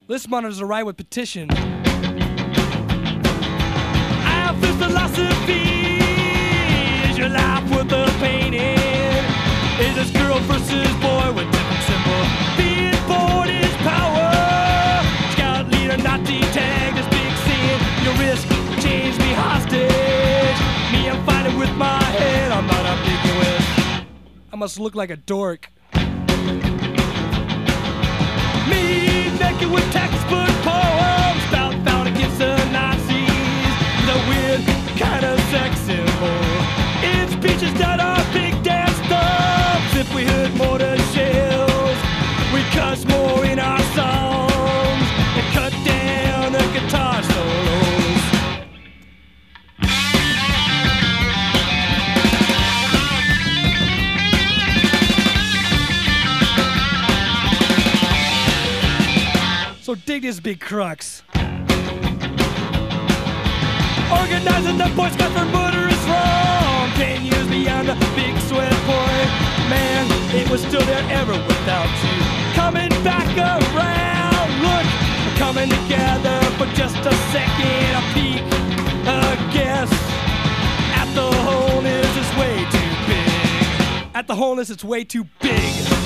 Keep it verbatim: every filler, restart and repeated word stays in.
List monitors are right with petition. I have this philosophy. Is your life worth the painting? Is this girl versus boy with different symbol? Being born is power. Scout leader, Nazi tag, this big scene. Your risk, change me hostage. Me, I'm fighting with my head. I'm not ambiguous. I must look like a dork. Me, naked with textbook poems, spout out against the Nazis. The weird kind of sex symbol. It's peaches that are big damn stubs. If we heard mortar shells, we cuss more in our songs and cut down the guitar solos. So dig this big crux. Organizing the Boy Scouts for murder is wrong. Ten years beyond the big sweat point. Man, it was still there ever without you. Coming back around, look, we're coming together for just a second. A peek, a guess. At the wholeness, it's way too big. At the wholeness, it's way too big.